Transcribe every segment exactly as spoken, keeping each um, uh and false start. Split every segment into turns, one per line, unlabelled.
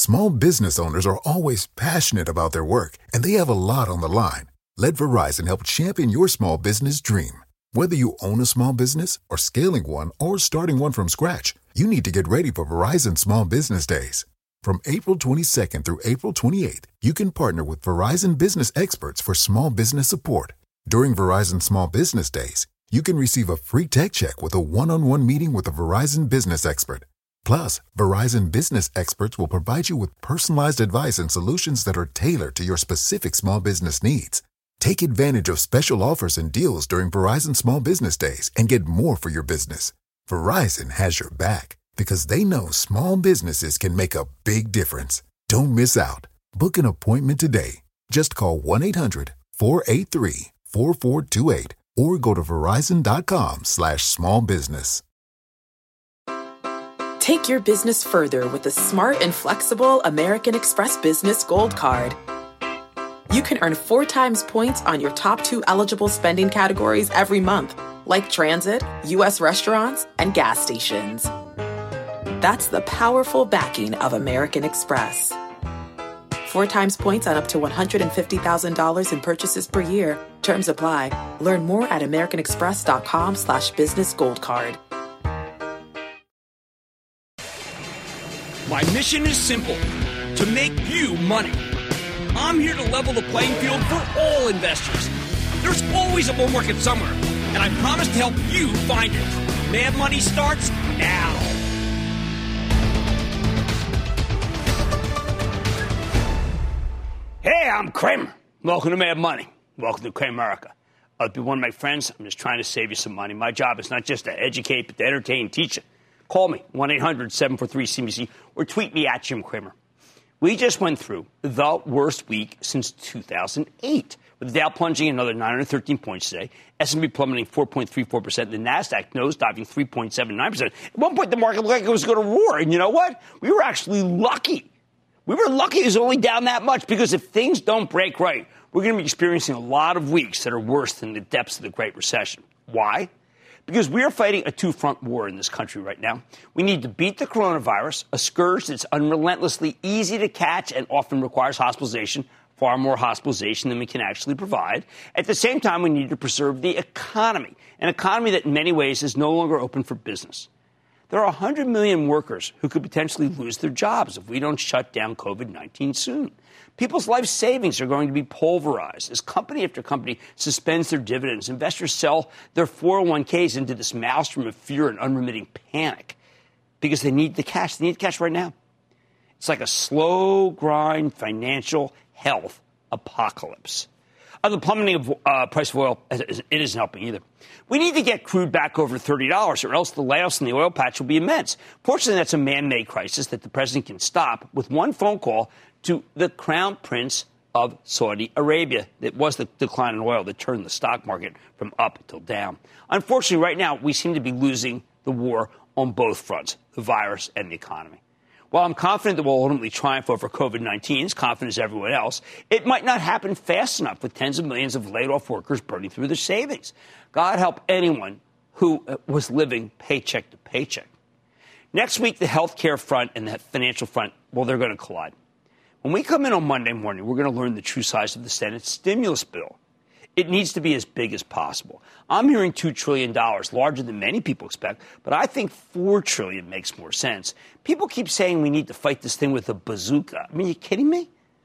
Small business owners are always passionate about their work, and they have a lot on the line. Let Verizon help champion your small business dream. Whether you own a small business or scaling one or starting one from scratch, you need to get ready for Verizon Small Business Days. From April twenty-second through April twenty-eighth, you can partner with Verizon business experts for small business support. During Verizon Small Business Days, you can receive a free tech check with a one-on-one meeting with a Verizon business expert. Plus, Verizon business experts will provide you with personalized advice and solutions that are tailored to your specific small business needs. Take advantage of special offers and deals during Verizon Small Business Days and get more for your business. Verizon has your back because they know small businesses can make a big difference. Don't miss out. Book an appointment today. Just call one eight hundred four eight three four four two eight or go to verizon.com slash small business.
Take your business further with the smart and flexible American Express Business Gold Card. You can earn four times points on your top two eligible spending categories every month, like transit, U S restaurants, and gas stations. That's the powerful backing of American Express. Four times points on up to one hundred fifty thousand dollars in purchases per year. Terms apply. Learn more at americanexpress.com slash business gold card.
My mission is simple, to make you money. I'm here to level the playing field for all investors. There's always a bull market somewhere, and I promise to help you find it. Mad Money starts now. Hey, I'm Kramer. Welcome to Mad Money. Welcome to Kramerica. I'll be one of my friends. I'm just trying to save you some money. My job is not just to educate, but to entertain and teach you. Call me, one eight hundred seven four three C B C, or tweet me at Jim Cramer. We just went through the worst week since two thousand eight, with the Dow plunging another nine hundred thirteen points today, S and P plummeting four point three four percent, and the NASDAQ nosediving three point seven nine percent. At one point, the market looked like it was going to roar, and you know what? We were actually lucky. We were lucky it was only down that much, because if things don't break right, we're going to be experiencing a lot of weeks that are worse than the depths of the Great Recession. Why? Because we are fighting a two-front war in this country right now. We need to beat the coronavirus, a scourge that's unrelentlessly easy to catch and often requires hospitalization, far more hospitalization than we can actually provide. At the same time, we need to preserve the economy, an economy that in many ways is no longer open for business. There are one hundred million workers who could potentially lose their jobs if we don't shut down COVID nineteen soon. People's life savings are going to be pulverized as company after company suspends their dividends. Investors sell their four oh one k's into this maelstrom of fear and unremitting panic because they need the cash. They need the cash right now. It's like a slow grind financial health apocalypse. Uh, the plummeting of uh, price of oil, it isn't helping either. We need to get crude back over thirty dollars, or else the layoffs in the oil patch will be immense. Fortunately, that's a man-made crisis that the president can stop with one phone call to the Crown Prince of Saudi Arabia. It was the decline in oil that turned the stock market from up till down. Unfortunately, right now, we seem to be losing the war on both fronts, the virus and the economy. While I'm confident that we'll ultimately triumph over COVID nineteen, as confident as everyone else, it might not happen fast enough with tens of millions of laid-off workers burning through their savings. God help anyone who was living paycheck to paycheck. Next week, the health care front and the financial front, well, they're going to collide. When we come in on Monday morning, we're going to learn the true size of the Senate stimulus bill. It needs to be as big as possible. I'm hearing two trillion dollars, larger than many people expect, but I think four trillion dollars makes more sense. People keep saying we need to fight this thing with a bazooka. I mean, are you kidding me?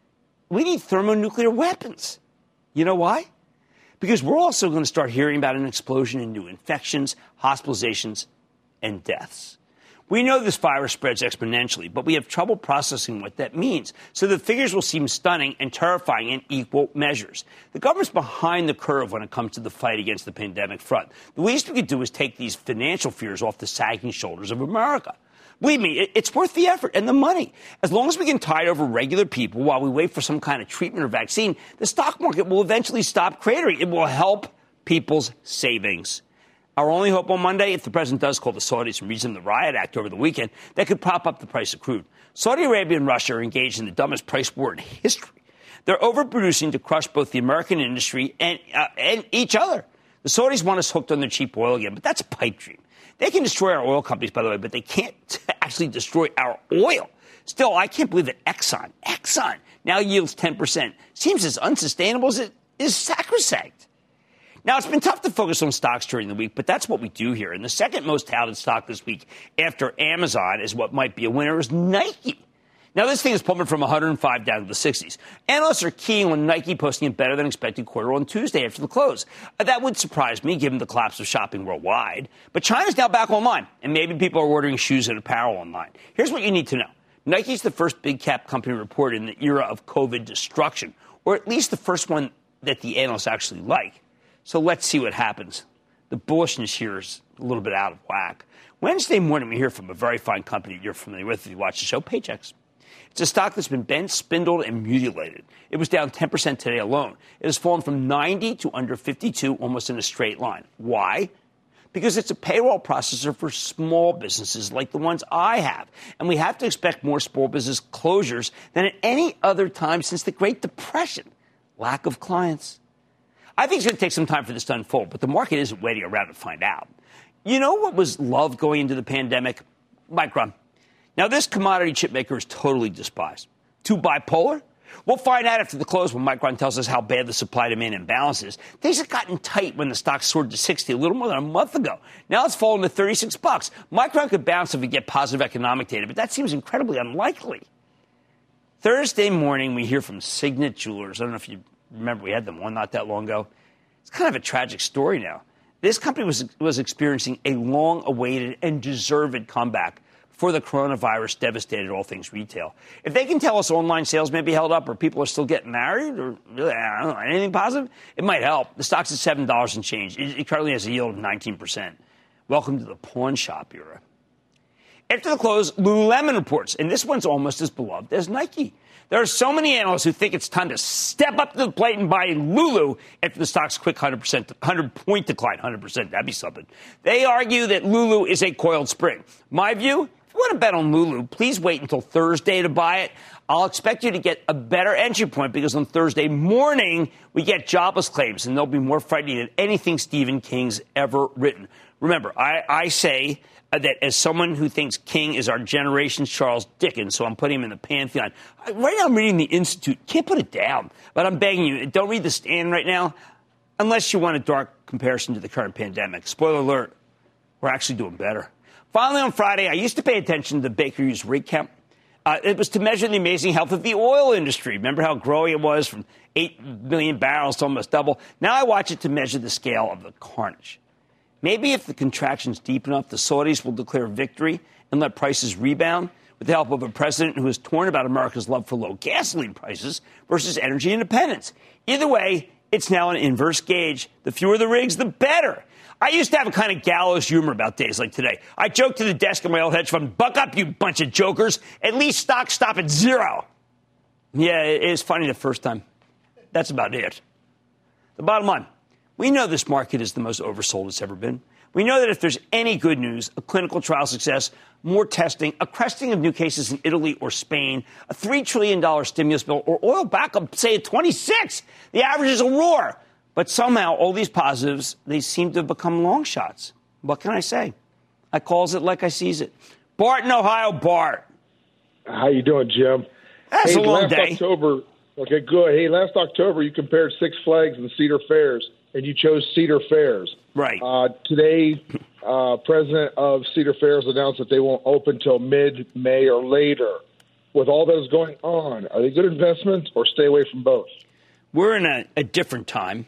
We need thermonuclear weapons. You know why? Because we're also going to start hearing about an explosion in new infections, hospitalizations, and deaths. We know this virus spreads exponentially, but we have trouble processing what that means. So the figures will seem stunning and terrifying in equal measures. The government's behind the curve when it comes to the fight against the pandemic front. The least we could do is take these financial fears off the sagging shoulders of America. Believe me, it's worth the effort and the money. As long as we can tide over regular people while we wait for some kind of treatment or vaccine, the stock market will eventually stop cratering. It will help people's savings. Our only hope on Monday, if the president does call the Saudis and resume the riot act over the weekend, that could prop up the price of crude. Saudi Arabia and Russia are engaged in the dumbest price war in history. They're overproducing to crush both the American industry and, uh, and each other. The Saudis want us hooked on their cheap oil again, but that's a pipe dream. They can destroy our oil companies, by the way, but they can't actually destroy our oil. Still, I can't believe that Exxon, Exxon now yields ten percent. Seems as unsustainable as it is sacrosanct. Now, it's been tough to focus on stocks during the week, but that's what we do here. And the second most touted stock this week after Amazon is what might be a winner is Nike. Now, this thing is plummeted from one hundred five down to the sixties. Analysts are keying on Nike posting a better than expected quarter on Tuesday after the close. That would surprise me, given the collapse of shopping worldwide. But China's now back online, and maybe people are ordering shoes and apparel online. Here's what you need to know. Nike's the first big-cap company reported in the era of COVID destruction, or at least the first one that the analysts actually like. So let's see what happens. The bullishness here is a little bit out of whack. Wednesday morning, we hear from a very fine company you're familiar with if you watch the show, Paychex. It's a stock that's been bent, spindled, and mutilated. It was down ten percent today alone. It has fallen from ninety to under fifty-two, almost in a straight line. Why? Because it's a payroll processor for small businesses like the ones I have. And we have to expect more small business closures than at any other time since the Great Depression. Lack of clients. I think it's going to take some time for this to unfold, but the market isn't waiting around to find out. You know what was loved going into the pandemic? Micron. Now, this commodity chip maker is totally despised. Too bipolar? We'll find out after the close when Micron tells us how bad the supply-demand imbalance is. Things have gotten tight when the stock soared to sixty a little more than a month ago. Now it's fallen to thirty-six bucks. Micron could bounce if we get positive economic data, but that seems incredibly unlikely. Thursday morning, we hear from Signet Jewelers. I don't know if you remember, we had them one not that long ago. It's kind of a tragic story now. This company was, was experiencing a long-awaited and deserved comeback before the coronavirus devastated all things retail. If they can tell us online sales may be held up or people are still getting married or really, I don't know, anything positive, it might help. The stock's at seven dollars and change. It, it currently has a yield of nineteen percent. Welcome to the pawn shop era. After the close, Lululemon reports, and this one's almost as beloved as Nike. There are so many analysts who think it's time to step up to the plate and buy Lulu after the stock's quick one hundred percent, one hundred point decline, one hundred percent. That'd be something. They argue that Lulu is a coiled spring. My view, if you want to bet on Lulu, please wait until Thursday to buy it. I'll expect you to get a better entry point because on Thursday morning, we get jobless claims, and they'll be more frightening than anything Stephen King's ever written. Remember, I, I say that as someone who thinks King is our generation's Charles Dickens, so I'm putting him in the pantheon. Right now I'm reading The Institute. Can't put it down. But I'm begging you, don't read The Stand right now unless you want a dark comparison to the current pandemic. Spoiler alert, we're actually doing better. Finally, on Friday, I used to pay attention to the Baker Hughes rig count. Uh, it was to measure the amazing health of the oil industry. Remember how growing it was from eight million barrels to almost double? Now I watch it to measure the scale of the carnage. Maybe if the contraction's deep enough, the Saudis will declare victory and let prices rebound with the help of a president who is torn about America's love for low gasoline prices versus energy independence. Either way, it's now an inverse gauge. The fewer the rigs, the better. I used to have a kind of gallows humor about days like today. I joked to the desk of my old hedge fund, buck up, you bunch of jokers. At least stocks stop at zero. Yeah, it is funny the first time. That's about it. The bottom line, we know this market is the most oversold it's ever been. We know that if there's any good news, a clinical trial success, more testing, a cresting of new cases in Italy or Spain, a three trillion dollars stimulus bill, or oil back up, say, at twenty-six, the average is a roar. But somehow, all these positives, they seem to have become long shots. What can I say? I calls it like I sees it. Bart in Ohio, Bart.
How you doing, Jim?
That's
hey,
a long
last
day.
October, okay, good. Hey, last October, you compared Six Flags and Cedar Fairs, and you chose Cedar Fairs.
Right.
Uh, today, uh, president of Cedar Fairs announced that they won't open till mid-May or later. With all that is going on, are they good investments or stay away from both?
We're in a, a different time.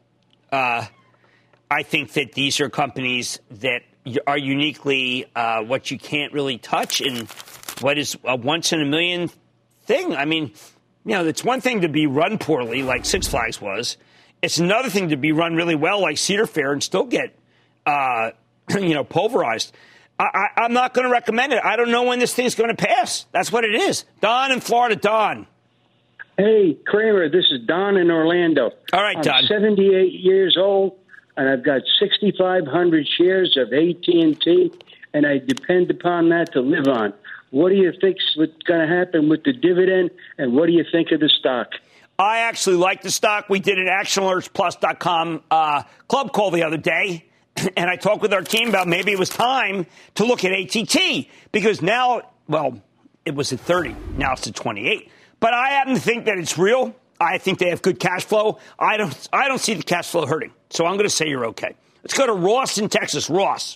Uh, I think that these are companies that are uniquely uh, what you can't really touch in what is a once-in-a-million thing. I mean, you know, it's one thing to be run poorly like Six Flags was. It's another thing to be run really well like Cedar Fair and still get, uh, you know, pulverized. I, I, I'm not going to recommend it. I don't know when this thing's going to pass. That's what it is. Don in Florida, Don.
Hey, Kramer, this is Don in Orlando.
All right, Don.
I'm seventy-eight years old, and I've got sixty-five hundred shares of A T and T, and I depend upon that to live on. What do you think's going to happen with the dividend, and what do you think of the stock?
I actually like the stock. We did an action alerts plus dot com uh, club call the other day, and I talked with our team about maybe it was time to look at A T T because now, well, it was at thirty. Now it's at twenty-eight. But I happen to think that it's real. I think they have good cash flow. I don't I don't see the cash flow hurting. So I'm going to say you're okay. Let's go to Ross in Texas. Ross.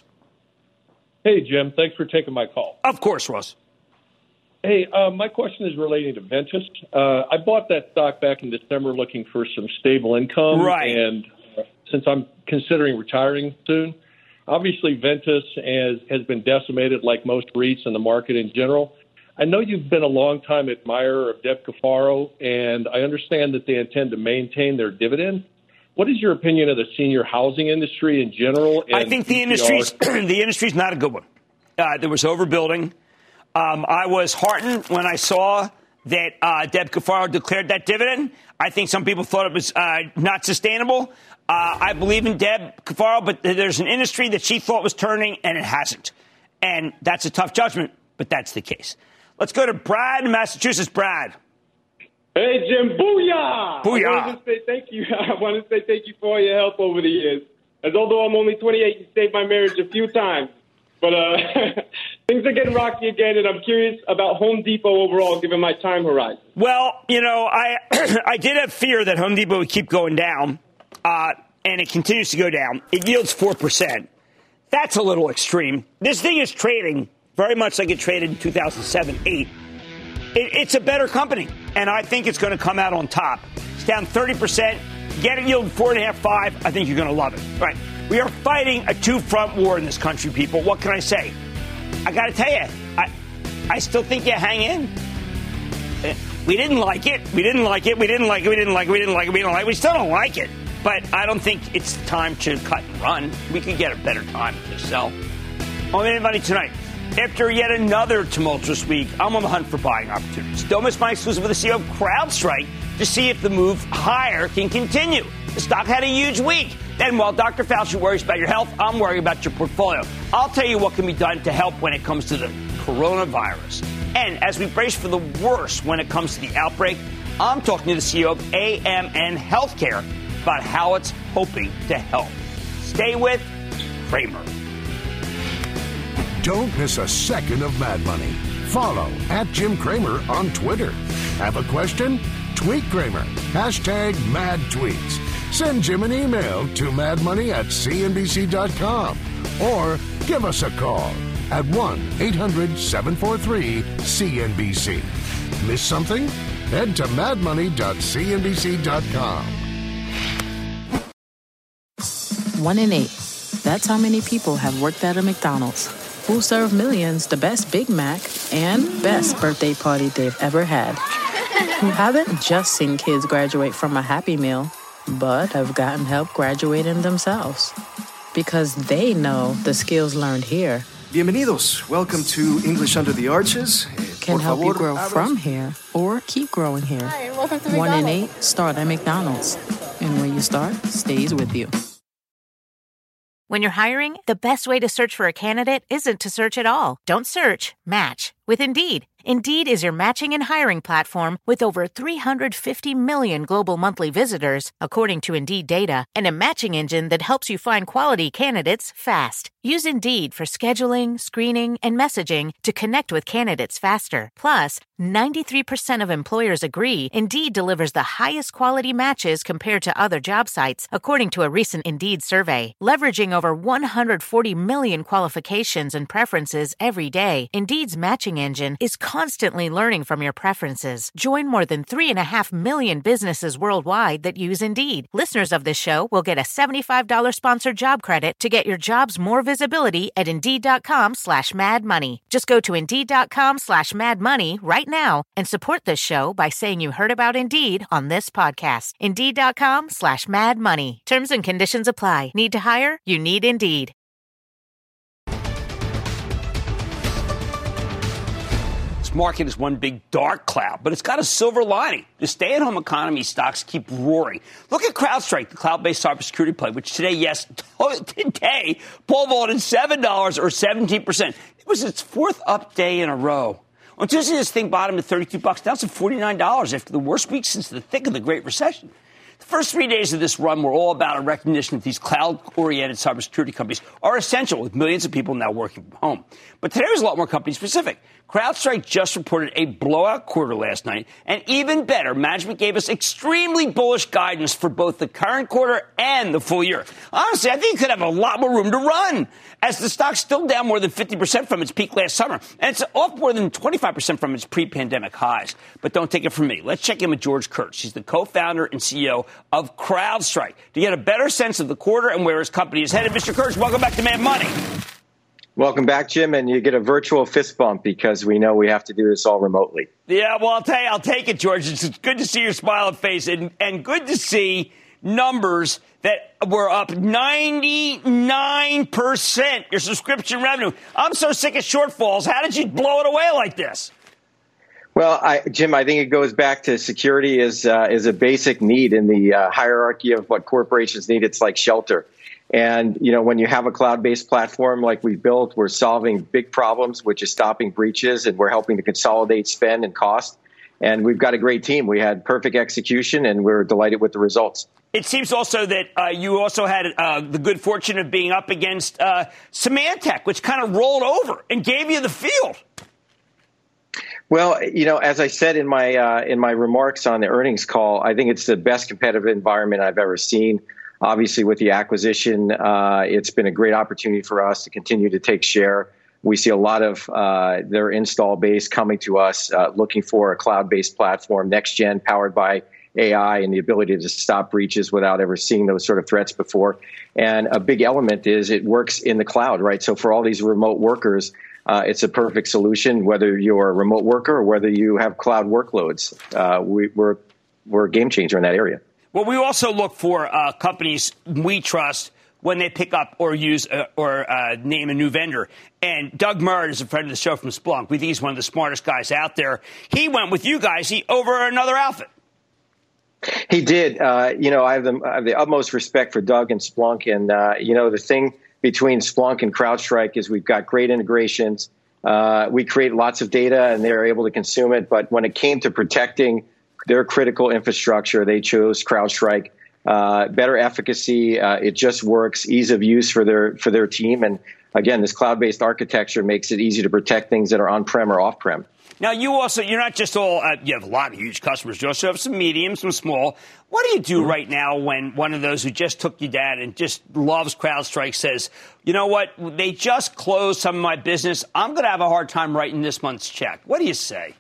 Hey, Jim. Thanks for taking my call.
Of course, Ross.
Hey, uh, my question is relating to Ventus. Uh, I bought that stock back in December looking for some stable income.
Right.
And uh, since I'm considering retiring soon, obviously Ventus has, has been decimated like most REITs in the market in general. I know you've been a long-time admirer of Deb Cafaro, and I understand that they intend to maintain their dividend. What is your opinion of the senior housing industry in general?
I think the industry's the industry's not a good one. Uh, there was overbuilding. Um, I was heartened when I saw that uh, Deb Cafaro declared that dividend. I think some people thought it was uh, not sustainable. Uh, I believe in Deb Cafaro, but there's an industry that she thought was turning, and it hasn't. And that's a tough judgment, but that's the case. Let's go to Brad in Massachusetts. Brad.
Hey, Jim. Booyah!
Booyah.
I wanted to say thank you. I want to say thank you for all your help over the years. As although I'm only twenty-eight, you saved my marriage a few times. But uh, things are getting rocky again, and I'm curious about Home Depot overall, given my time horizon.
Well, you know, I I did have fear that Home Depot would keep going down, uh, and it continues to go down. It yields four percent. That's a little extreme. This thing is trading very much like it traded in two thousand seven, eight. It, it's a better company, and I think it's going to come out on top. It's down thirty percent. Get it yield four point five, five. I think you're going to love it. All right. We are fighting a two-front war in this country, people. What can I say? I got to tell you, I, I still think you hang in. We didn't like it. We didn't like it. We didn't like it. We didn't like it. We didn't like it. We didn't like it. We still don't like it. But I don't think it's time to cut and run. We could get a better time to sell. On Mad Money tonight. After yet another tumultuous week, I'm on the hunt for buying opportunities. Don't miss my exclusive with the C E O of CrowdStrike to see if the move higher can continue. The stock had a huge week. Then while Doctor Fauci worries about your health, I'm worried about your portfolio. I'll tell you what can be done to help when it comes to the coronavirus. And as we brace for the worst when it comes to the outbreak, I'm talking to the C E O of A M N Healthcare about how it's hoping to help. Stay with Cramer.
Don't miss a second of Mad Money. Follow at Jim Cramer on Twitter. Have a question? Tweet Cramer. Hashtag mad tweets. Send Jim an email to madmoney at c n b c dot com or give us a call at one eight hundred seven four three C N B C. Miss something? Head to mad money dot c n b c dot com.
One in eight. That's how many people have worked at a McDonald's. Who serve millions the best Big Mac and best birthday party they've ever had. Who haven't just seen kids graduate from a Happy Meal, but have gotten help graduating themselves. Because they know the skills learned here
Bienvenidos. Welcome to English Under the Arches.
Can help you grow from here or keep growing here.
Hi, and welcome to
One in
McDonald's.
eight start at McDonald's. And when you start, stays with you.
When you're hiring, the best way to search for a candidate isn't to search at all. Don't search, match with Indeed. Indeed is your matching and hiring platform with over three hundred fifty million global monthly visitors, according to Indeed data, and a matching engine that helps you find quality candidates fast. Use Indeed for scheduling, screening, and messaging to connect with candidates faster. Plus, ninety-three percent of employers agree Indeed delivers the highest quality matches compared to other job sites, according to a recent Indeed survey. Leveraging over one hundred forty million qualifications and preferences every day, Indeed's matching engine is constantly learning from your preferences. Join more than three and a half million businesses worldwide that use Indeed. Listeners of this show will get a seventy-five dollars sponsored job credit to get your jobs more visibility at Indeed.com slash Mad Money. Just go to Indeed.com slash Mad Money right now and support this show by saying you heard about Indeed on this podcast. Indeed.com slash Mad Money. Terms and conditions apply. Need to hire? You need Indeed.
Market is one big dark cloud, but it's got a silver lining. The stay-at-home economy stocks keep roaring. Look at CrowdStrike, the cloud-based cybersecurity play, which today, yes, today, Paul vaulted seven dollars or seventeen percent. It was its fourth up day in a row. On Tuesday, this thing bottomed at thirty-two bucks. Now it's at forty-nine dollars after the worst week since the thick of the Great Recession. The first three days of this run were all about a recognition that these cloud-oriented cybersecurity companies are essential, with millions of people now working from home. But today was a lot more company-specific. CrowdStrike just reported a blowout quarter last night, and even better, management gave us extremely bullish guidance for both the current quarter and the full year. Honestly, I think it could have a lot more room to run, as the stock's still down more than fifty percent from its peak last summer, and it's off more than twenty-five percent from its pre-pandemic highs. But don't take it from me. Let's check in with George Kurtz. He's the co-founder and C E O of CrowdStrike to get a better sense of the quarter and where his company is headed. Mister Kurtz, welcome back to Mad Money.
Welcome back, Jim, and you get a virtual fist bump because we know we have to do this all remotely.
Yeah, well, I'll tell you, I'll take it, George. It's good to see your smiling face, and, and good to see numbers that were up ninety-nine percent, your subscription revenue. I'm so sick of shortfalls. How did you blow it away like this?
Well, I, Jim, I think it goes back to security is uh, is a basic need in the uh, hierarchy of what corporations need. It's like shelter. And, you know, when you have a cloud-based platform like we built, we're solving big problems, which is stopping breaches, and we're helping to consolidate spend and cost. And we've got a great team. We had perfect execution, and we're delighted with the results.
It seems also that uh, you also had uh, the good fortune of being up against uh, Symantec, which kind of rolled over and gave you the field.
Well, you know, as I said in my uh, in my remarks on the earnings call, I think it's the best competitive environment I've ever seen. Obviously, with the acquisition, uh, it's been a great opportunity for us to continue to take share. We see a lot of uh, their install base coming to us, uh, looking for a cloud-based platform, next-gen, powered by A I, and the ability to stop breaches without ever seeing those sort of threats before. And a big element is it works in the cloud, right? So for all these remote workers, uh, it's a perfect solution, whether you're a remote worker or whether you have cloud workloads. Uh, we, we're, we're a game changer in that area.
Well, we also look for uh, companies we trust when they pick up or use uh, or uh, name a new vendor. And Doug Merritt is a friend of the show from Splunk. We think he's one of the smartest guys out there. He went with you guys he, over another outfit.
He did. Uh, you know, I have, the, I have the utmost respect for Doug and Splunk. And, uh, you know, the thing between Splunk and CrowdStrike is we've got great integrations. Uh, we create lots of data, and they're able to consume it. But when it came to protecting their critical infrastructure, they chose CrowdStrike. Uh, better efficacy, uh, it just works. Ease of use for their for their team, and again, this cloud-based architecture makes it easy to protect things that are on-prem or off-prem.
Now, you also you're not just all uh, you have a lot of huge customers. You also have some medium, some small. What do you do right now when one of those who just took you down and just loves CrowdStrike says, you know what, they just closed some of my business. I'm going to have a hard time writing this month's check. What do you say?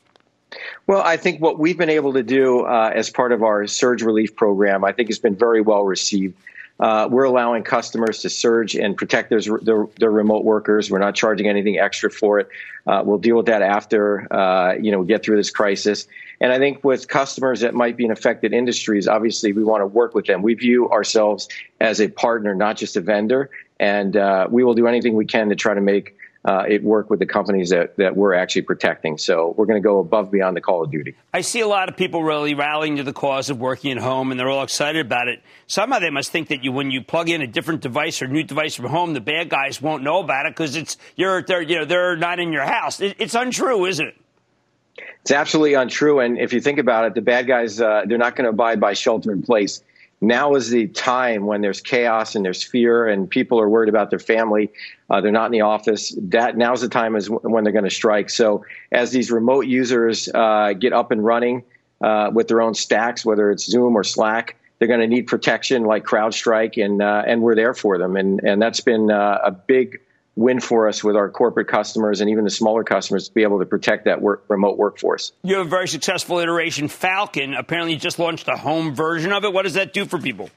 Well, I think what we've been able to do uh, as part of our surge relief program, I think has been very well received. Uh, we're allowing customers to surge and protect their, their, their remote workers. We're not charging anything extra for it. Uh, we'll deal with that after, uh, you know, we get through this crisis. And I think with customers that might be in affected industries, obviously we want to work with them. We view ourselves as a partner, not just a vendor. And uh, we will do anything we can to try to make Uh, it work with the companies that, that we're actually protecting. So we're going to go above beyond the call of duty.
I see a lot of people really rallying to the cause of working at home, and they're all excited about it. Somehow they must think that you, when you plug in a different device or new device from home, the bad guys won't know about it because it's you're they're you know they're not in your house. It, it's untrue, isn't it?
It's absolutely untrue. And if you think about it, the bad guys uh, they're not going to abide by shelter in place. Now is the time when there's chaos and there's fear and people are worried about their family. Uh, they're not in the office. That now's the time is when they're going to strike. So as these remote users uh, get up and running uh, with their own stacks, whether it's Zoom or Slack, they're going to need protection like CrowdStrike, and uh, and we're there for them. And and that's been uh, a big win for us with our corporate customers and even the smaller customers to be able to protect that work, remote workforce.
You have a very successful iteration, Falcon. Apparently you just launched a home version of it. What does that do for people?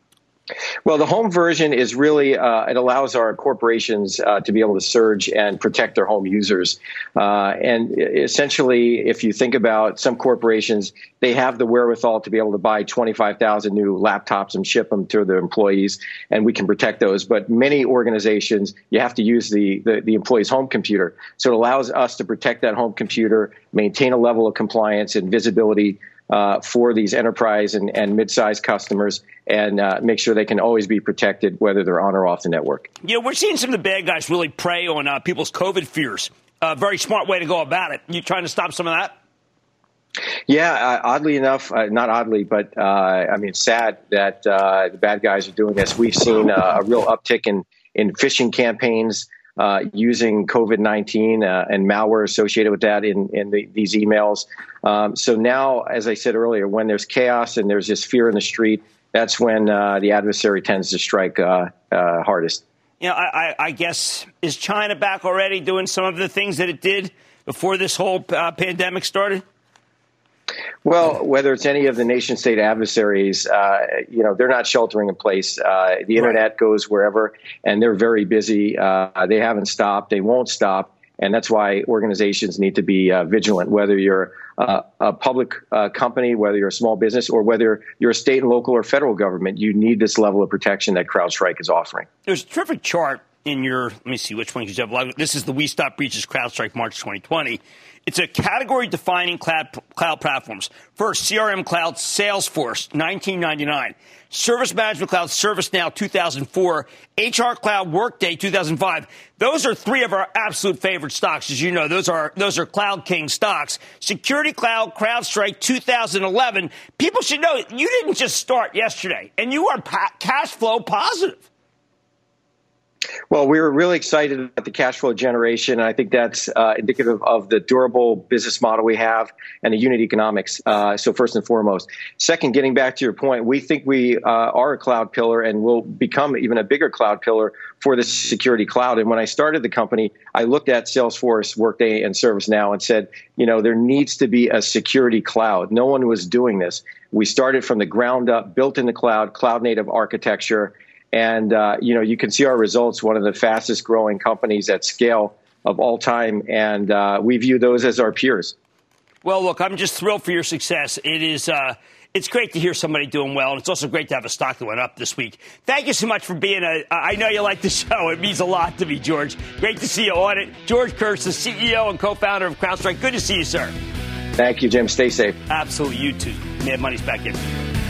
Well, the home version is really, uh, it allows our corporations uh, to be able to surge and protect their home users. Uh, and essentially, if you think about some corporations, they have the wherewithal to be able to buy twenty-five thousand new laptops and ship them to their employees, and we can protect those. But many organizations, you have to use the, the, the employee's home computer. So it allows us to protect that home computer, maintain a level of compliance and visibility Uh, for these enterprise and, and mid-sized customers, and uh, make sure they can always be protected, whether they're on or off the network.
You know, we're seeing some of the bad guys really prey on uh, people's COVID fears. A uh, very smart way to go about it. You trying to stop some of that?
Yeah, uh, oddly enough, uh, not oddly, but uh, I mean, sad that uh, the bad guys are doing this. We've seen uh, a real uptick in, in phishing campaigns uh, using COVID nineteen uh, and malware associated with that in, in the, these emails. Um, so now, as I said earlier, when there's chaos and there's this fear in the street, that's when uh, the adversary tends to strike uh, uh, hardest.
You know, I, I guess, is China back already doing some of the things that it did before this whole uh, pandemic started?
Well, whether it's any of the nation state adversaries, uh, you know, they're not sheltering in place. Uh, the internet right. goes wherever, and they're very busy. Uh, they haven't stopped. They won't stop. And that's why organizations need to be uh, vigilant, whether you're uh, a public uh, company, whether you're a small business, or whether you're a state, local, or federal government. You need this level of protection that CrowdStrike is offering.
There's a terrific chart in your, let me see which one you have. This is the We Stop Breaches CrowdStrike March twenty twenty. It's a category-defining cloud, cloud platforms. First, C R M Cloud, Salesforce, nineteen ninety-nine. Service Management Cloud, ServiceNow, two thousand four. H R Cloud, Workday, two thousand five. Those are three of our absolute favorite stocks. As you know, those are those are Cloud King stocks. Security Cloud, CrowdStrike, two thousand eleven. People should know you didn't just start yesterday, and you are pa- cash flow positive.
Well, we were really excited about the cash flow generation. I think that's uh, indicative of the durable business model we have and the unit economics. Uh, so first and foremost. Second, getting back to your point, we think we uh, are a cloud pillar and will become even a bigger cloud pillar for the security cloud. And when I started the company, I looked at Salesforce, Workday, and ServiceNow and said, you know, there needs to be a security cloud. No one was doing this. We started from the ground up, built in the cloud, cloud native architecture. And, uh, you know, you can see our results, one of the fastest growing companies at scale of all time. And uh, we view those as our peers.
Well, look, I'm just thrilled for your success. It is uh, it's great to hear somebody doing well. And it's also great to have a stock that went up this week. Thank you so much for being a I know you like the show. It means a lot to me, George. Great to see you on it. George Kurtz, the C E O and co-founder of CrowdStrike. Good to see you, sir.
Thank you, Jim. Stay safe.
Absolutely. You too. Mad Money's back in.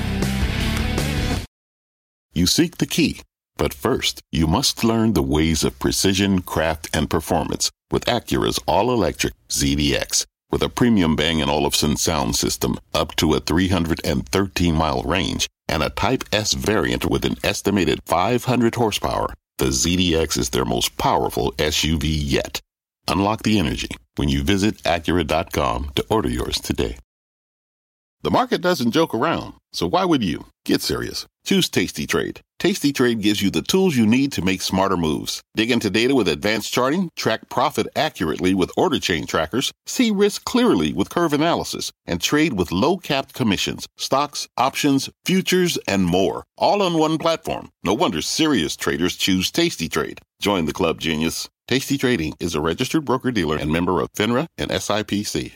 You seek the key, but first, you must learn the ways of precision, craft, and performance with Acura's all-electric Z D X. With a premium Bang and Olufsen sound system up to a three hundred thirteen mile range and a Type S variant with an estimated five hundred horsepower, the Z D X is their most powerful S U V yet. Unlock the energy when you visit Acura dot com to order yours today. The market doesn't joke around, so why would you? Get serious. Choose Tasty Trade. Tasty Trade gives you the tools you need to make smarter moves. Dig into data with advanced charting, track profit accurately with order chain trackers, see risk clearly with curve analysis, and trade with low-capped commissions, stocks, options, futures, and more. All on one platform. No wonder serious traders choose Tasty Trade. Join the club, genius. Tasty Trading is a registered broker-dealer and member of FINRA and S I P C.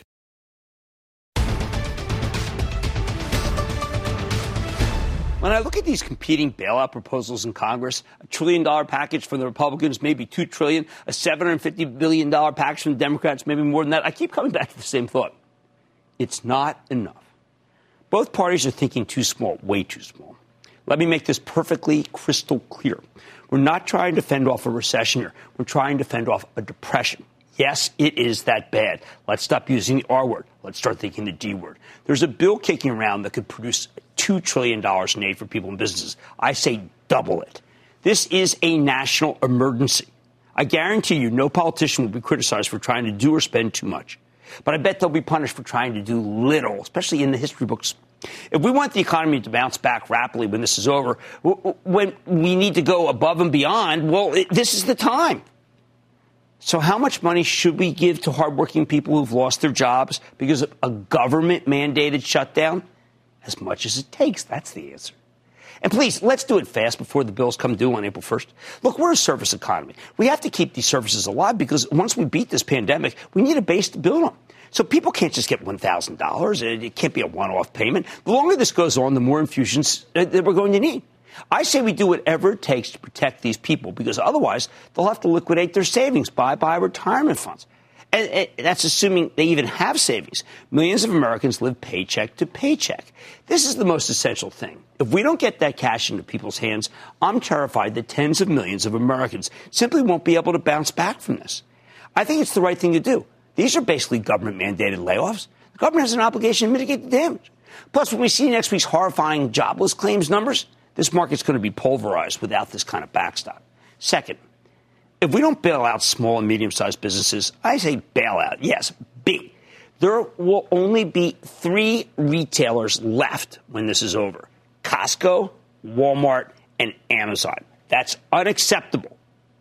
When I look at these competing bailout proposals in Congress, a trillion dollar package from the Republicans, maybe two trillion dollars, a seven hundred fifty billion dollars package from the Democrats, maybe more than that, I keep coming back to the same thought. It's not enough. Both parties are thinking too small, way too small. Let me make this perfectly crystal clear. We're not trying to fend off a recession here. We're trying to fend off a depression. Yes, it is that bad. Let's stop using the R word. Let's start thinking the D word. There's a bill kicking around that could produce two trillion dollars in aid for people and businesses. I say double it. This is a national emergency. I guarantee you no politician will be criticized for trying to do or spend too much. But I bet they'll be punished for trying to do little, especially in the history books. If we want the economy to bounce back rapidly when this is over, when we need to go above and beyond, well, it, this is the time. So how much money should we give to hardworking people who've lost their jobs because of a government-mandated shutdown? As much as it takes. That's the answer. And please, let's do it fast before the bills come due on April first. Look, we're a service economy. We have to keep these services alive because once we beat this pandemic, we need a base to build on. So people can't just get one thousand dollars. It can't be a one-off payment. The longer this goes on, the more infusions that we're going to need. I say we do whatever it takes to protect these people because otherwise they'll have to liquidate their savings, buy, buy retirement funds. And that's assuming they even have savings. Millions of Americans live paycheck to paycheck. This is the most essential thing. If we don't get that cash into people's hands, I'm terrified that tens of millions of Americans simply won't be able to bounce back from this. I think it's the right thing to do. These are basically government-mandated layoffs. The government has an obligation to mitigate the damage. Plus, when we see next week's horrifying jobless claims numbers, this market's going to be pulverized without this kind of backstop. Second, if we don't bail out small and medium-sized businesses, I say bail out, yes, big. There will only be three retailers left when this is over: Costco, Walmart, and Amazon. That's unacceptable.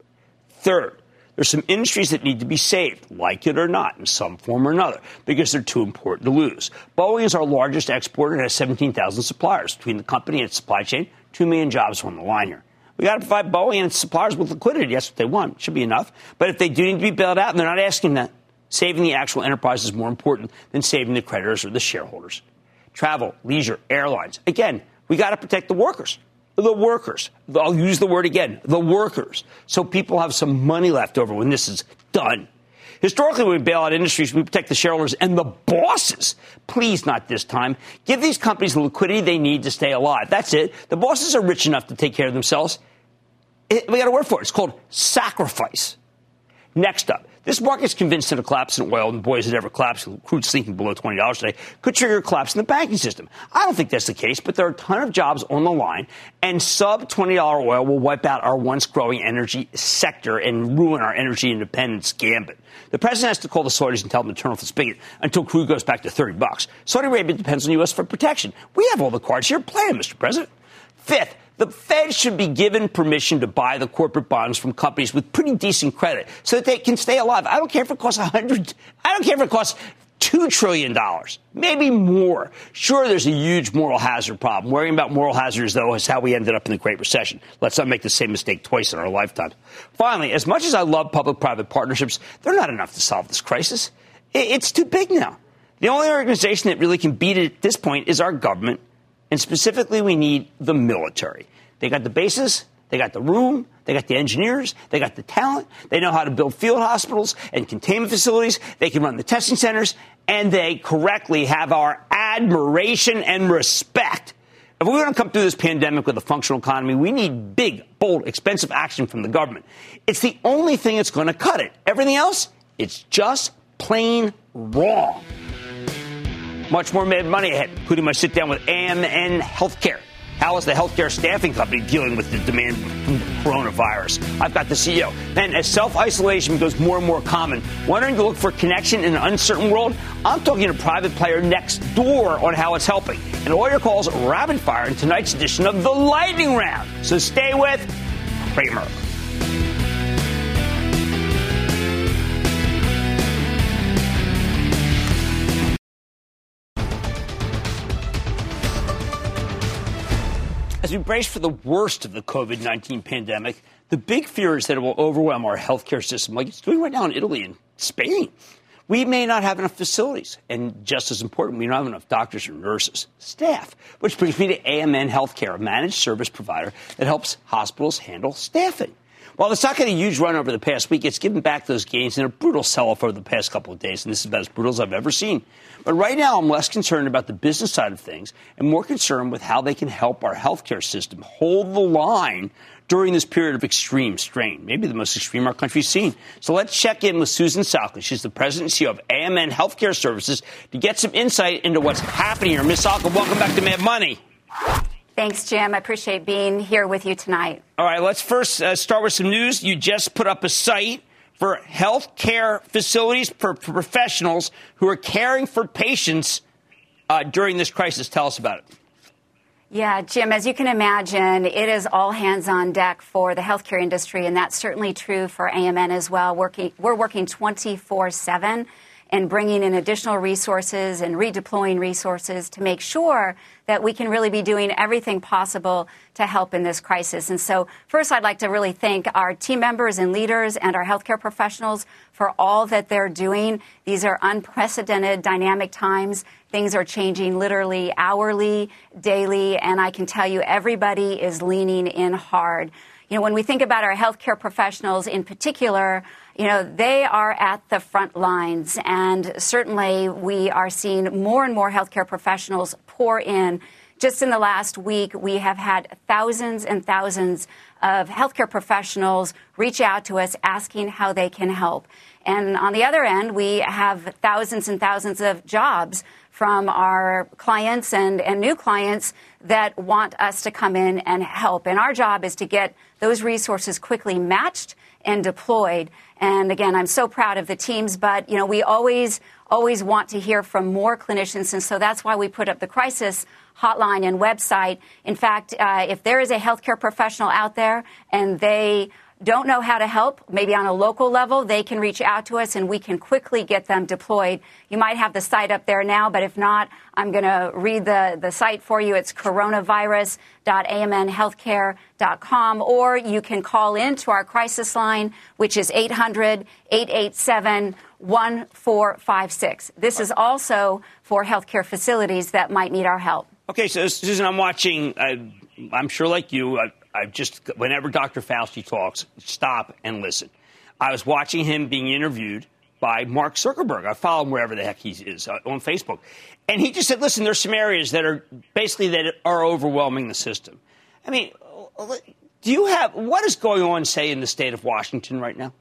Third, there's some industries that need to be saved, like it or not, in some form or another, because they're too important to lose. Boeing is our largest exporter and has seventeen thousand suppliers. Between the company and its supply chain, two million jobs are on the line here. We got to provide Boeing and its suppliers with liquidity. That's what they want. Should be enough. But if they do need to be bailed out, and they're not asking that, saving the actual enterprise is more important than saving the creditors or the shareholders. Travel, leisure, airlines. Again, we got to protect the workers. The workers. I'll use the word again, the workers. So people have some money left over when this is done. Historically, when we bail out industries, we protect the shareholders and the bosses. Please, not this time. Give these companies the liquidity they need to stay alive. That's it. The bosses are rich enough to take care of themselves. It, we got a word for it. It's called sacrifice. Next up, this market's convinced that a collapse in oil, and boy, has it ever collapsed, crude sinking below twenty dollars today, could trigger a collapse in the banking system. I don't think that's the case, but there are a ton of jobs on the line, and sub twenty dollars oil will wipe out our once growing energy sector and ruin our energy independence gambit. The president has to call the Saudis and tell them to turn off the spigot until crude goes back to thirty bucks. Saudi Arabia depends on the U S for protection. We have all the cards here. Play them, Mister President. Fifth, the Fed should be given permission to buy the corporate bonds from companies with pretty decent credit so that they can stay alive. I don't care if it costs a hundred. I don't care if it costs two trillion dollars, maybe more. Sure, there's a huge moral hazard problem. Worrying about moral hazards, though, is how we ended up in the Great Recession. Let's not make the same mistake twice in our lifetime. Finally, as much as I love public-private partnerships, they're not enough to solve this crisis. It's too big now. The only organization that really can beat it at this point is our government. And specifically, we need the military. They got the bases, they got the room, they got the engineers, they got the talent, they know how to build field hospitals and containment facilities, they can run the testing centers, and they correctly have our admiration and respect. If we want to come through this pandemic with a functional economy, we need big, bold, expensive action from the government. It's the only thing that's going to cut it. Everything else, it's just plain wrong. Much more Mad Money ahead, including my sit-down with A M N Healthcare. How is the healthcare staffing company dealing with the demand from coronavirus? I've got the C E O. Then, as self-isolation becomes more and more common, wondering to look for connection in an uncertain world, I'm talking to a private player next door on how it's helping. And all your calls rapid fire in tonight's edition of the Lightning Round. So stay with Cramer. As we brace for the worst of the COVID nineteen pandemic, the big fear is that it will overwhelm our healthcare system like it's doing right now in Italy and Spain. We may not have enough facilities, and just as important, we don't have enough doctors or nurses, staff, which brings me to A M N Healthcare, a managed service provider that helps hospitals handle staffing. While the stock had a huge run over the past week, it's given back those gains in a brutal sell-off over the past couple of days, and this is about as brutal as I've ever seen. But right now, I'm less concerned about the business side of things and more concerned with how they can help our healthcare system hold the line during this period of extreme strain, maybe the most extreme our country's seen. So let's check in with Susan Salkey. She's the president and C E O of A M N Healthcare Services to get some insight into what's happening here. Miz Salkey, welcome back to Mad Money.
Thanks, Jim. I appreciate being here with you tonight.
All right, let's first uh, start with some news. You just put up a site for health care facilities for professionals who are caring for patients uh, during this crisis. Tell us about it.
Yeah, Jim, as you can imagine, it is all hands on deck for the healthcare industry, and that's certainly true for A M N as well. Working, we're working twenty-four seven and bringing in additional resources and redeploying resources to make sure that we can really be doing everything possible to help in this crisis. And so first, I'd like to really thank our team members and leaders and our healthcare professionals for all that they're doing. These are unprecedented, dynamic times. Things are changing literally hourly, daily, and I can tell you everybody is leaning in hard. You know, when we think about our healthcare professionals in particular, you know, they are at the front lines, and certainly we are seeing more and more healthcare professionals pour in. Just in the last week, we have had thousands and thousands of healthcare professionals reach out to us asking how they can help. And on the other end, we have thousands and thousands of jobs from our clients and, and new clients that want us to come in and help. And our job is to get those resources quickly matched and deployed. And again, I'm so proud of the teams, but, you know, we always, always want to hear from more clinicians. And so that's why we put up the crisis hotline and website. In fact, uh, if there is a healthcare professional out there and they don't know how to help, maybe on a local level, they can reach out to us and we can quickly get them deployed. You might have the site up there now, but if not, I'm going to read the, the site for you. It's coronavirus dot a m n healthcare dot com, or you can call in to our crisis line, which is eight hundred, eight eight seven, one four five six. This is also for healthcare facilities that might need our help.
Okay, so Susan, I'm watching, uh, I'm sure like you, I, I just, whenever Doctor Fauci talks, stop and listen. I was watching him being interviewed by Mark Zuckerberg. I follow him wherever the heck he is uh, on Facebook. And he just said, listen, there's some areas that are basically that are overwhelming the system. I mean, do you have, what is going on, say, in the state of Washington right now?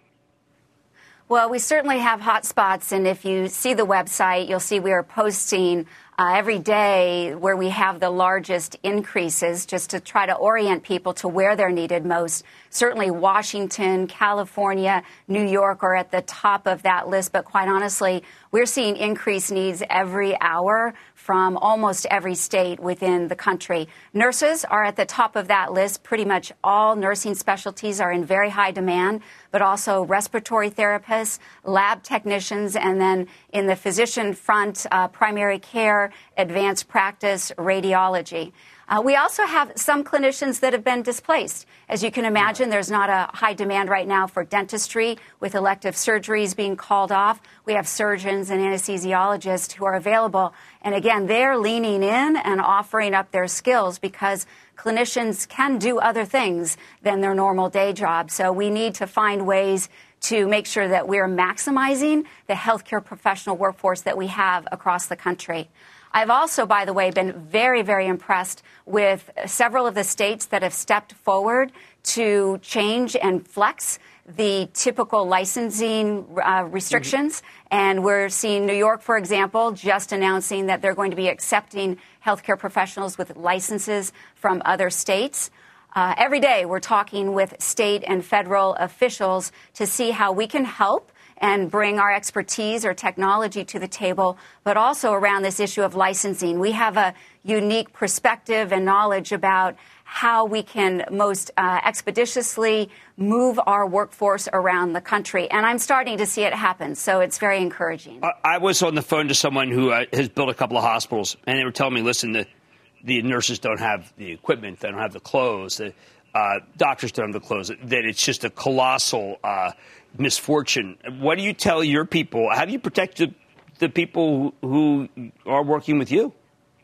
Well, we certainly have hot spots, and if you see the website, you'll see we are posting uh, every day where we have the largest increases, just to try to orient people to where they're needed most. Certainly Washington, California, New York are at the top of that list, but quite honestly, we're seeing increased needs every hour from almost every state within the country. Nurses are at the top of that list. Pretty much all nursing specialties are in very high demand, but also respiratory therapists, lab technicians, and then in the physician front, uh, primary care, advanced practice, radiology. Uh, we also have some clinicians that have been displaced. As you can imagine, there's not a high demand right now for dentistry with elective surgeries being called off. We have surgeons and anesthesiologists who are available. And again, they're leaning in and offering up their skills because clinicians can do other things than their normal day job. So we need to find ways to make sure that we're maximizing the healthcare professional workforce that we have across the country. I've also, by the way, been very, very impressed with several of the states that have stepped forward to change and flex the typical licensing uh, restrictions. Mm-hmm. And we're seeing New York, for example, just announcing that they're going to be accepting healthcare professionals with licenses from other states. Uh, every day we're talking with state and federal officials to see how we can help and bring our expertise or technology to the table, but also around this issue of licensing. We have a unique perspective and knowledge about how we can most uh, expeditiously move our workforce around the country. And I'm starting to see it happen, so it's very encouraging.
I, I was on the phone to someone who uh, has built a couple of hospitals, and they were telling me, listen, the, the nurses don't have the equipment, they don't have the clothes, the uh, doctors don't have the clothes, that it's just a colossal uh, misfortune. What do you tell your people? How do you protect the, the people who are working with you?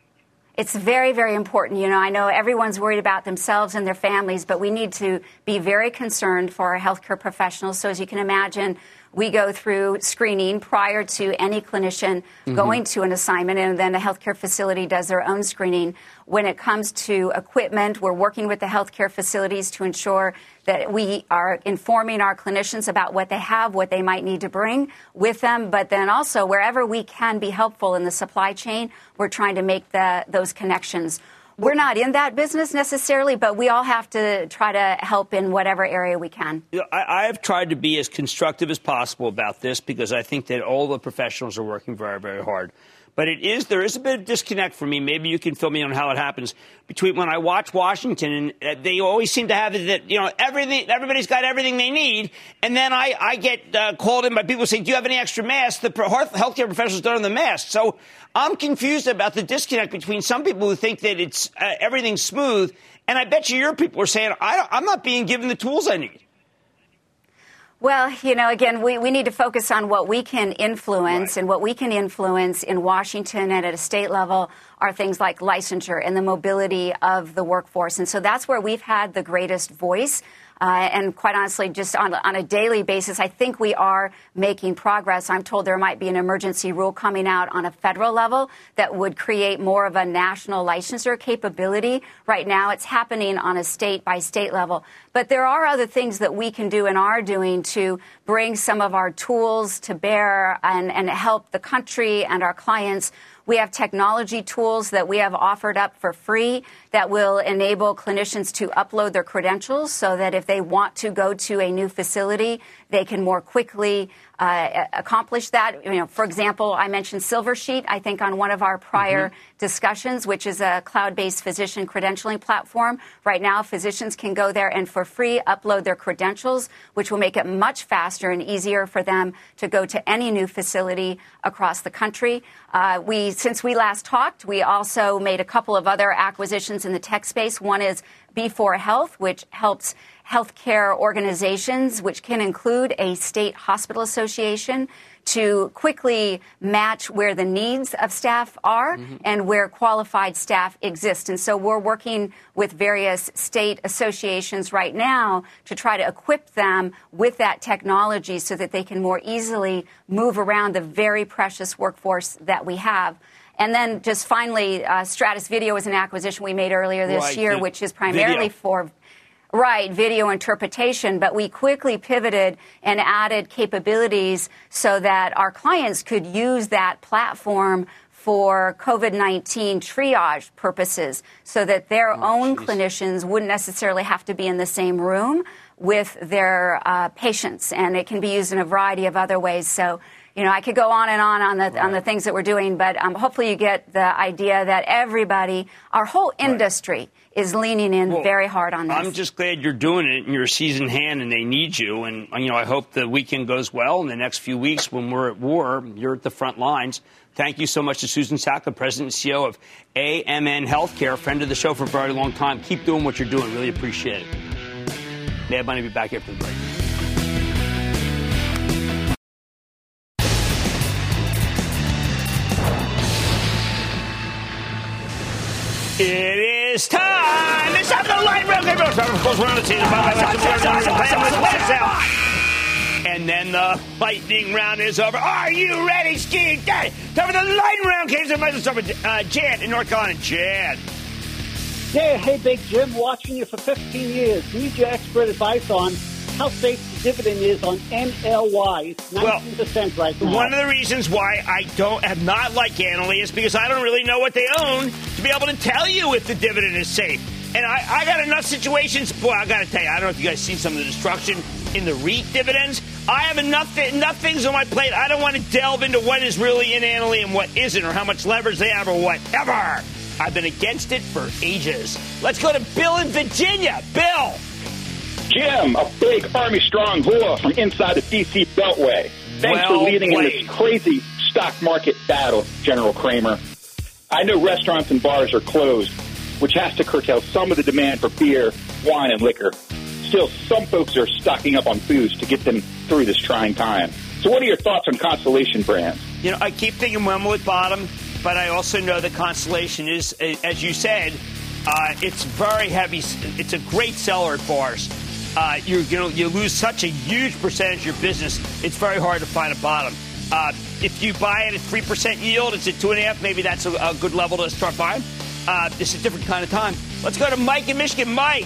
It's very, very important. You know, I know everyone's worried about themselves and their families, but we need to be very concerned for our healthcare professionals. So as you can imagine, we go through screening prior to any clinician mm-hmm. going to an assignment, and then a healthcare facility does their own screening. When it comes to equipment, we're working with the healthcare facilities to ensure that we are informing our clinicians about what they have, what they might need to bring with them. But then also, wherever we can be helpful in the supply chain, we're trying to make the, those connections. We're not in that business necessarily, but we all have to try to help in whatever area we can.
You know, I, I have tried to be as constructive as possible about this because I think that all the professionals are working very, very hard. But it is there is a bit of disconnect for me. Maybe you can fill me on how it happens between when I watch Washington and they always seem to have it that, you know, everything, everybody's got everything they need. And then I, I get uh, called in by people saying, do you have any extra masks? The healthcare professionals don't have the masks. So I'm confused about the disconnect between some people who think that it's uh, everything's smooth. And I bet you your people are saying, I don't, I'm not being given the tools I need.
Well, you know, again, we, we need to focus on what we can influence, right. And what we can influence in Washington and at a state level are things like licensure and the mobility of the workforce. And so that's where we've had the greatest voice. Uh, and quite honestly, just on, on a daily basis, I think we are making progress. I'm told there might be an emergency rule coming out on a federal level that would create more of a national licensure capability. Right now, it's happening on a state-by-state level. But there are other things that we can do and are doing to bring some of our tools to bear and, and help the country and our clients. We have technology tools that we have offered up for free that will enable clinicians to upload their credentials so that if they want to go to a new facility, they can more quickly uh, accomplish that. You know, for example, I mentioned Silversheet, I think, on one of our prior mm-hmm. discussions, which is a cloud-based physician credentialing platform. Right now, physicians can go there and for free upload their credentials, which will make it much faster and easier for them to go to any new facility across the country. Uh, we, since we last talked, we also made a couple of other acquisitions in the tech space. One is B four Health, which helps healthcare organizations, which can include a state hospital association, to quickly match where the needs of staff are mm-hmm. and where qualified staff exist. And so we're working with various state associations right now to try to equip them with that technology so that they can more easily move around the very precious workforce that we have. And then just finally, uh, Stratus Video is an acquisition we made earlier this
right.
year,
the
which is primarily video. for Right, video interpretation, but we quickly pivoted and added capabilities so that our clients could use that platform for COVID nineteen triage purposes so that their oh, own geez. clinicians wouldn't necessarily have to be in the same room with their uh, patients. And it can be used in a variety of other ways. So, you know, I could go on and on on the right. on the things that we're doing, but um, hopefully you get the idea that everybody, our whole industry, right. is leaning in well, very hard on this.
I'm just glad you're doing it and you're a seasoned hand and they need you. And, you know, I hope the weekend goes well. In the next few weeks when we're at war, you're at the front lines. Thank you so much to Susan Sackler, President and C E O of A M N Healthcare, friend of the show for a very long time. Keep doing what you're doing. Really appreciate it. Mad Money will be back after the break. It is time. It's time for the light round. Of course, we're on the team. And then the lightning round is over. Are you ready, Ski Daddy? Time for the lightning round. Case of let's start with uh, Jan in North Carolina. Jan.
Yeah, hey, Big Jim. Watching you for fifteen years. Need your expert advice on how safe the dividend is on N L Y. It's nineteen percent well, right now.
One of the reasons why I don't have not liked Annaly is because I don't really know what they own to be able to tell you if the dividend is safe. And I, I got enough situations. Boy, I got to tell you, I don't know if you guys seen some of the destruction in the REIT dividends. I have enough, enough things on my plate. I don't want to delve into what is really in Annaly and what isn't or how much leverage they have or whatever. I've been against it for ages. Let's go to Bill in Virginia. Bill.
Jim, a big Army strong bull from inside the D C Beltway. Thanks
well
for leading
played.
in this crazy stock market battle, General Kramer. I know restaurants and bars are closed, which has to curtail some of the demand for beer, wine, and liquor. Still, some folks are stocking up on booze to get them through this trying time. So what are your thoughts on Constellation Brands?
You know, I keep thinking Wembley at bottom, but I also know that Constellation is, as you said, uh, it's very heavy. It's a great seller at bars. Uh, you're going you lose such a huge percentage of your business. It's very hard to find a bottom. Uh, if you buy it at three percent yield, it's at two and a half. Maybe that's a, a good level to start buying. Uh, it's a different kind of time. Let's go to Mike in Michigan. Mike.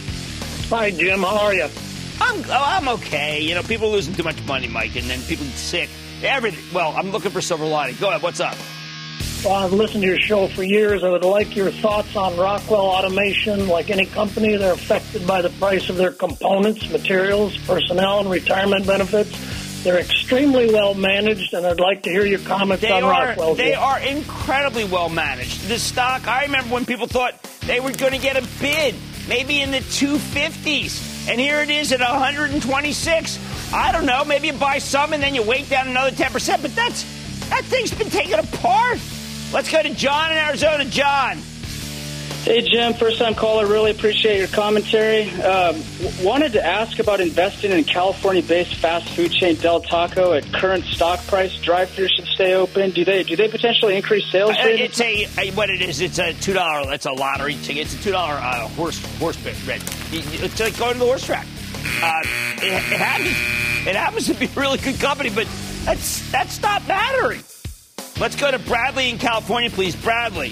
Hi, Jim. How are you?
I'm oh, I'm okay. You know, people are losing too much money, Mike, and then people get sick. Everything. Well, I'm looking for silver lining. Go ahead. What's up?
Well, I've listened to your show for years. I would like your thoughts on Rockwell Automation. Like any company, they're affected by the price of their components, materials, personnel, and retirement benefits. They're extremely well managed, and I'd like to hear your comments
they
on
are,
Rockwell.
They are incredibly well managed. The stock, I remember when people thought they were going to get a bid, maybe in the two fifties, and here it is at one hundred twenty-six. I don't know, maybe you buy some and then you wait down another ten percent, but that's that thing's been taken apart. Let's go to John in Arizona. John.
Hey, Jim, first-time caller. Really appreciate your commentary. Um, w- wanted to ask about investing in California-based fast food chain Del Taco at current stock price. Drive-thru should stay open. Do they do they potentially increase sales?
Uh, it's a, a what it is. It's a two dollar. That's a lottery ticket. It's a two dollar uh, horse horse bet. It's like going to the horse track. Uh, it, it, happens, it happens to be a really good company, but that's, that's not mattering. Let's go to Bradley in California, please. Bradley.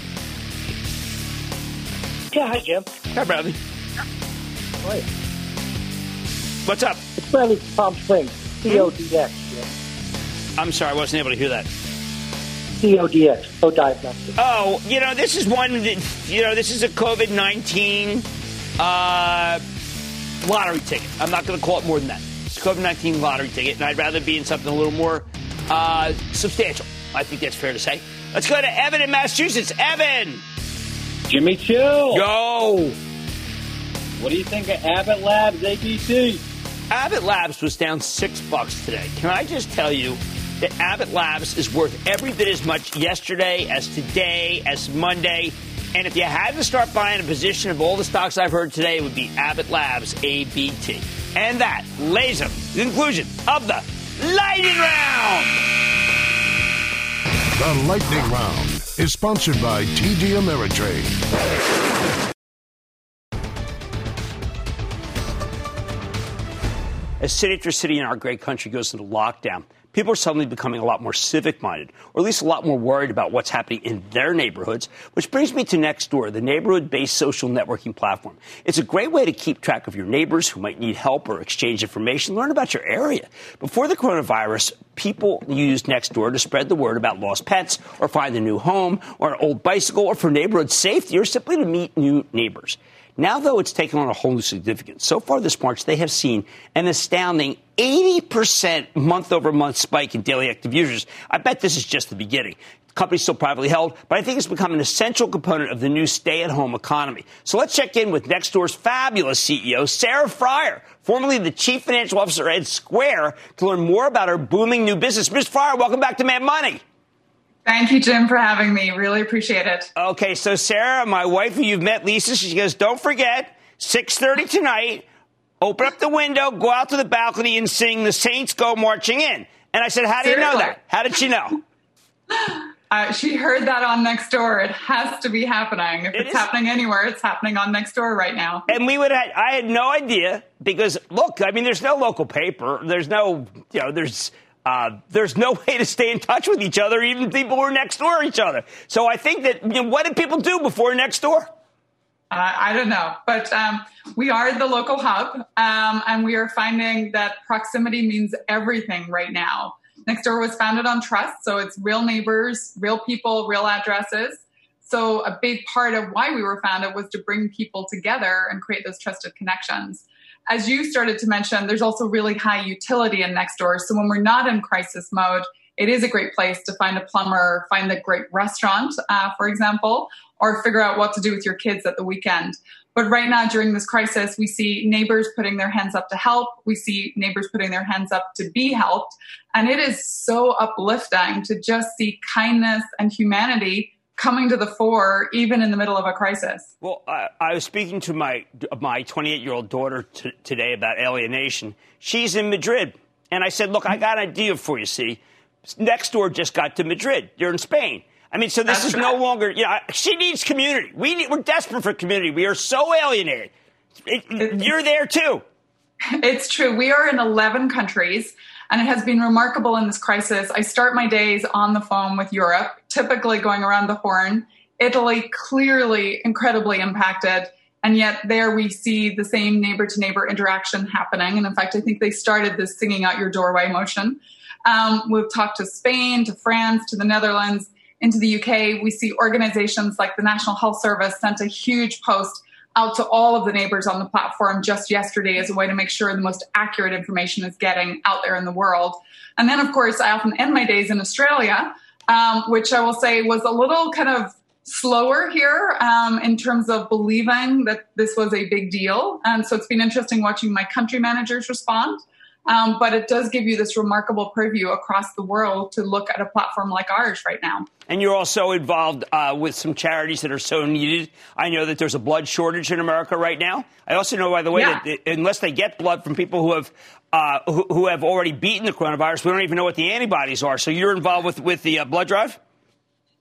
Yeah, hi, Jim.
Hi, Bradley.
Hi.
What's up?
It's Bradley from Palm Springs, C O D X. Jim.
I'm sorry, I wasn't able to hear that.
C O D X, Co Diagnostics.
Oh, you know, this is one that, you know, this is a COVID nineteen uh, lottery ticket. I'm not going to call it more than that. It's a COVID nineteen lottery ticket, and I'd rather be in something a little more uh, substantial. I think that's fair to say. Let's go to Evan in Massachusetts. Evan!
Jimmy Chill.
Go!
What do you think of Abbott Labs, A B C?
Abbott Labs was down six bucks today. Can I just tell you that Abbott Labs is worth every bit as much yesterday as today, as Monday. And if you had to start buying a position of all the stocks I've heard today, it would be Abbott Labs, A B T. And that, laser, the conclusion of the Lightning Round!
The Lightning Round is sponsored by T D Ameritrade.
As city after city in our great country goes into lockdown, people are suddenly becoming a lot more civic-minded, or at least a lot more worried about what's happening in their neighborhoods, which brings me to Nextdoor, the neighborhood-based social networking platform. It's a great way to keep track of your neighbors who might need help or exchange information, learn about your area. Before the coronavirus, people used Nextdoor to spread the word about lost pets, or find a new home, or an old bicycle, or for neighborhood safety, or simply to meet new neighbors. Now, though, it's taken on a whole new significance. So far this March, they have seen an astounding eighty percent month-over-month spike in daily active users. I bet this is just the beginning. The company's still privately held, but I think it's become an essential component of the new stay-at-home economy. So let's check in with Nextdoor's fabulous C E O, Sarah Friar, formerly the Chief Financial Officer at Square, to learn more about her booming new business. Miz Friar, welcome back to Mad Money.
Thank you, Jim, for having me. Really appreciate it.
Okay, so Sarah, my wife who you've met, Lisa, she goes, don't forget, six thirty tonight, open up the window, go out to the balcony and sing The Saints Go Marching In. And I said, how do you know that? How did she know?
Uh, she heard that on Nextdoor. It has to be happening. If it it's is. happening anywhere, it's happening on Nextdoor right now.
And we would have, I had no idea because, look, I mean, there's no local paper. There's no, you know, there's... Uh, there's no way to stay in touch with each other, even people who are next door to each other. So I think that, you know, what did people do before Nextdoor?
Uh, I don't know. But um, we are the local hub, um, and we are finding that proximity means everything right now. Nextdoor was founded on trust, so it's real neighbors, real people, real addresses. So a big part of why we were founded was to bring people together and create those trusted connections. As you started to mention, there's also really high utility in Nextdoor. So when we're not in crisis mode, it is a great place to find a plumber, find a great restaurant, uh, for example, or figure out what to do with your kids at the weekend. But right now, during this crisis, we see neighbors putting their hands up to help. We see neighbors putting their hands up to be helped. And it is so uplifting to just see kindness and humanity coming to the fore, even in the middle of a crisis.
Well, I, I was speaking to my my twenty-eight-year-old daughter t- today about alienation. She's in Madrid. And I said, look, I got an idea for you, see. Nextdoor just got to Madrid. You're in Spain. I mean, so this That's is right. no longer, you know, she needs community. We need, we're desperate for community. We are so alienated. It, you're there, too.
It's true. We are in eleven countries. And it has been remarkable in this crisis. I start my days on the phone with Europe, typically going around the horn. Italy, clearly incredibly impacted. And yet there we see the same neighbor-to-neighbor interaction happening. And in fact, I think they started this singing out your doorway motion. Um, we've talked to Spain, to France, to the Netherlands, into the U K. We see organizations like the National Health Service sent a huge post out to all of the neighbors on the platform just yesterday as a way to make sure the most accurate information is getting out there in the world. And then, of course, I often end my days in Australia, um, which I will say was a little kind of slower here um, in terms of believing that this was a big deal. And so it's been interesting watching my country managers respond. Um, but it does give you this remarkable preview across the world to look at a platform like ours right now.
And you're also involved uh, with some charities that are so needed. I know that there's a blood shortage in America right now. I also know, by the way, yeah. that it, unless they get blood from people who have uh, who, who have already beaten the coronavirus, we don't even know what the antibodies are. So you're involved with, with the uh, blood drive?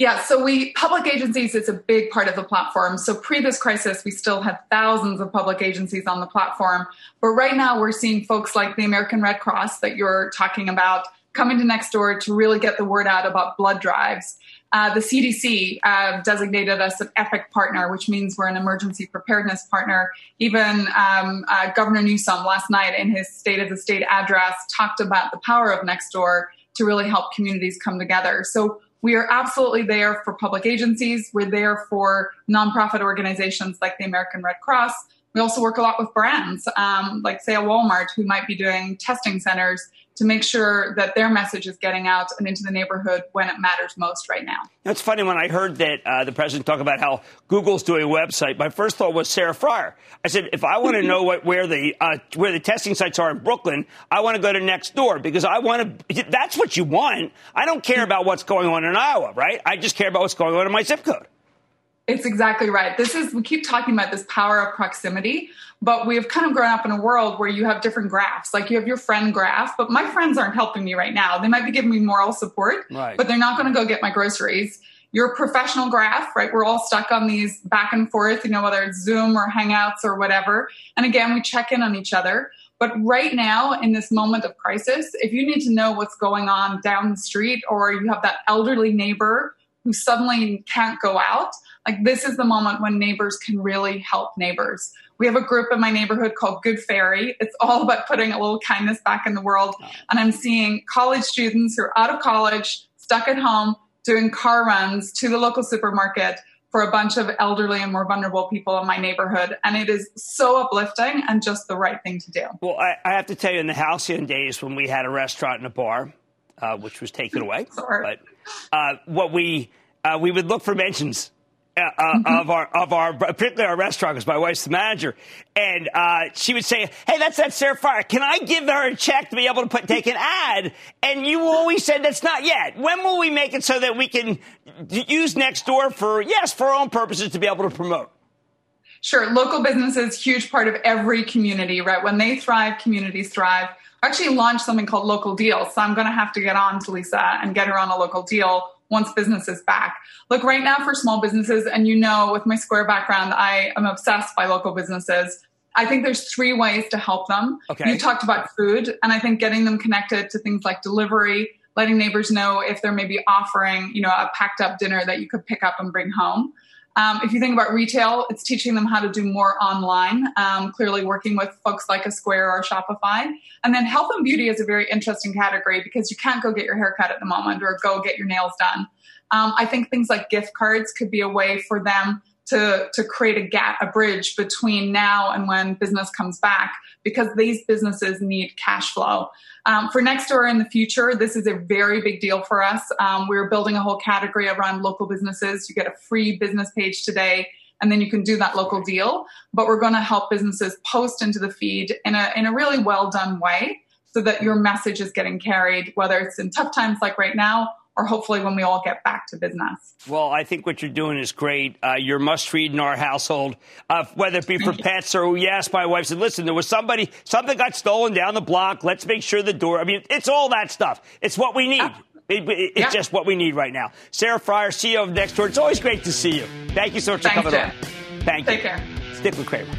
Yeah, so we public agencies is a big part of the platform. So pre this crisis, we still had thousands of public agencies on the platform. But right now we're seeing folks like the American Red Cross that you're talking about coming to Nextdoor to really get the word out about blood drives. Uh, the C D C uh, designated us an EPIC partner, which means we're an emergency preparedness partner. Even um, uh, Governor Newsom last night in his State of the State address talked about the power of Nextdoor to really help communities come together. So we are absolutely there for public agencies. We're there for nonprofit organizations like the American Red Cross. We also work a lot with brands, um, like, say, a Walmart, who might be doing testing centers to make sure that their message is getting out and into the neighborhood when it matters most right now.
It's funny, when I heard that uh, the president talk about how Google's doing a website, my first thought was Sarah Friar. I said, if I want to know what, where the uh, where the testing sites are in Brooklyn, I want to go to Nextdoor, because I want to. That's what you want. I don't care about what's going on in Iowa, right? I just care about what's going on in my zip code.
It's exactly right. This is, we keep talking about this power of proximity, but we have kind of grown up in a world where you have different graphs. Like, you have your friend graph, but my friends aren't helping me right now. They might be giving me moral support, right, but they're not going to go get my groceries. Your professional graph, right? We're all stuck on these back and forth, you know, whether it's Zoom or Hangouts or whatever. And again, we check in on each other. But right now, in this moment of crisis, if you need to know what's going on down the street, or you have that elderly neighbor who suddenly can't go out, like, this is the moment when neighbors can really help neighbors. We have a group in my neighborhood called Good Fairy. It's all about putting a little kindness back in the world. And I'm seeing college students who are out of college, stuck at home, doing car runs to the local supermarket for a bunch of elderly and more vulnerable people in my neighborhood. And it is so uplifting and just the right thing to do.
Well, I, I have to tell you, in the halcyon days when we had a restaurant and a bar, uh, which was taken away, but uh, what we uh, we would look for mentions Uh, uh, mm-hmm. of our, of our, particularly our restaurant, because my wife's the manager, and uh, she would say, "Hey, that's that Sarah Friar. Can I give her a check to be able to put take an ad?" And you always said that's not yet. When will we make it so that we can use Nextdoor for, yes, for our own purposes, to be able to promote?
Sure, local businesses, huge part of every community, right? When they thrive, communities thrive. I actually launched something called Local Deals, so I'm going to have to get on to Lisa and get her on a local deal once business is back. Look, right now for small businesses, and you know, with my Square background, I am obsessed by local businesses. I think there's three ways to help them. Okay. You talked about food, and I think getting them connected to things like delivery, letting neighbors know if they're maybe offering, you know, a packed up dinner that you could pick up and bring home. Um, if you think about retail, it's teaching them how to do more online, um, clearly working with folks like a Square or Shopify. And then health and beauty is a very interesting category, because you can't go get your hair cut at the moment or go get your nails done. Um, I think things like gift cards could be a way for them to, to create a gap, a bridge between now and when business comes back, because these businesses need cash flow. Um, for Nextdoor in the future, this is a very big deal for us. Um, we're building a whole category around local businesses. You get a free business page today, and then you can do that local deal. But we're going to help businesses post into the feed in a in a really well done way, so that your message is getting carried, whether it's in tough times like right now, or hopefully when we all get back to business.
Well, I think what you're doing is great. Uh, you're must-read in our household, uh, whether it be for pets or, yes, my wife said, listen, there was somebody, something got stolen down the block. Let's make sure the door, I mean, it's all that stuff. It's what we need. It, it, it's yeah. just what we need right now. Sarah Friar, C E O of Nextdoor, it's always great to see you. Thank you so much
Thanks,
for coming
Jim.
on. Thank
Take
you.
care.
Stick with Kramer.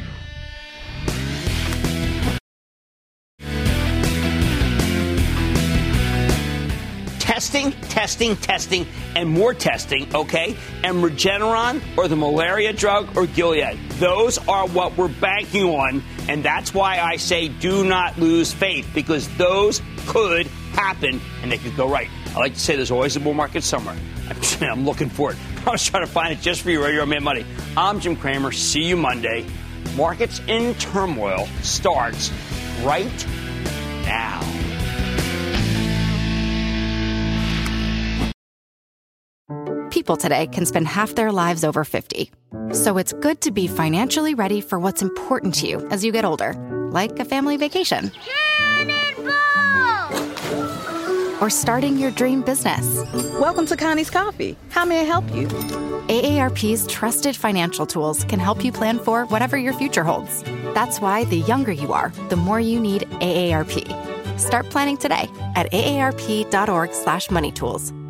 Testing, testing, testing, and more testing, okay? And Regeneron or the malaria drug or Gilead, those are what we're banking on, and that's why I say do not lose faith, because those could happen, and they could go right. I like to say there's always a bull market somewhere. I'm, I'm looking for it. I was trying to find it just for you right here on Mad Money. I'm Jim Cramer. See you Monday. Markets in turmoil starts right now.
People today can spend half their lives over fifty. So it's good to be financially ready for what's important to you as you get older, like a family vacation. Or starting your dream business.
Welcome to Connie's Coffee. How may I help you?
A A R P's trusted financial tools can help you plan for whatever your future holds. That's why the younger you are, the more you need A A R P. Start planning today at aarp.org slash money tools.